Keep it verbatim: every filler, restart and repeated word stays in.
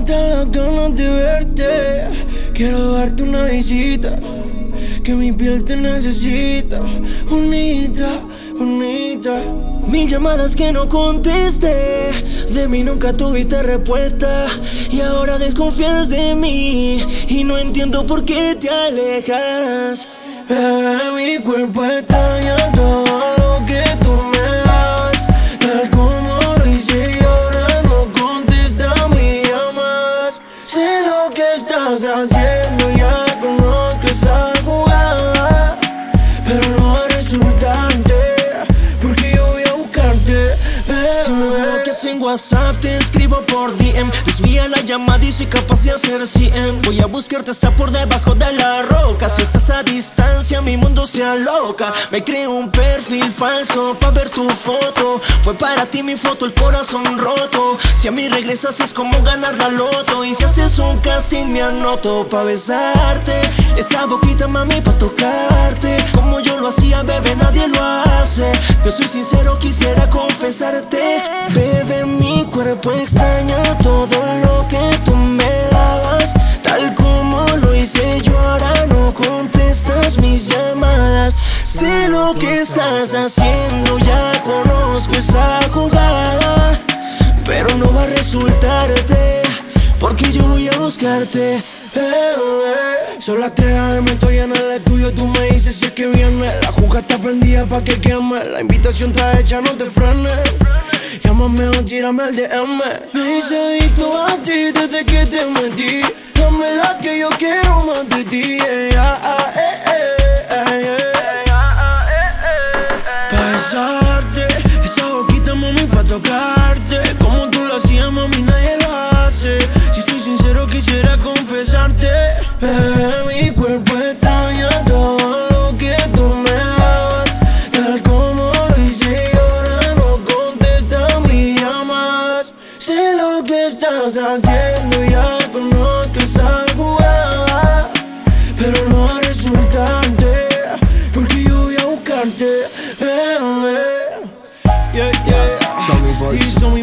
matan las ganas de verte. Quiero darte una visita, que mi piel te necesita. Bonita, bonita. Mil llamadas que no contesté, de mí nunca tuviste respuesta. Y ahora desconfías de mí, y no entiendo por qué te alejas. Bebé, mi cuerpo extraña todo lo que tú me das, tal como lo hice y ahora no contestas mis llamadas. Sé lo que estás haciendo, ya conozco esa jugada, pero no va a resultarte, porque yo voy a buscarte, bebé. Si me bloqueas en WhatsApp, te escribo por D M. Desvía la llamada y soy capaz de hacer C M. Voy a buscarte hasta por debajo de la roca. Si estás a distancia, mi mundo se aloca. Me creo un perfil falso pa' ver tu foto. Fue para ti mi foto, el corazón roto. Si a mí regresas es como ganar la loto. Y si haces un casting me anoto pa' besarte. Esa boquita, mami, pa' tocarte. Como yo lo hacía, bebé, nadie lo hace. Yo soy sincero, quisiera confesarte. Bebé, mi cuerpo extraña todo lo que tú me dabas, tal como lo hice yo, ahora no contestas mis llamadas. Sé lo que estás haciendo, ya conozco esa jugada, pero no va a resultarte, porque yo voy a buscarte. Eh, eh. Son las tres a eme, estoy en el estudio, tú me dices si es que viene. La juca está prendida pa' que queme, la invitación está hecha, no te frenes. Llámame o tírame al D M. Me hice adicto a ti desde que te metí. Dame la que yo quiero más de ti, yeah, ah, eh, eh, eh, eh. Pa' besarte, esa boquita, mami, pa' tocarte. Como tú lo hacías, mami, nadie lo hace. Si soy sincero, quisiera confesarte. Bebé, mi cuerpo extraña todo lo que tú me dabas, tal como lo hice y ahora no contestas mis llamadas. Sé lo que estás haciendo, ya conozco esa jugada, pero no va a resultarte, porque yo voy a buscarte, bebé. Yeah, yeah. Tommy Boy. These son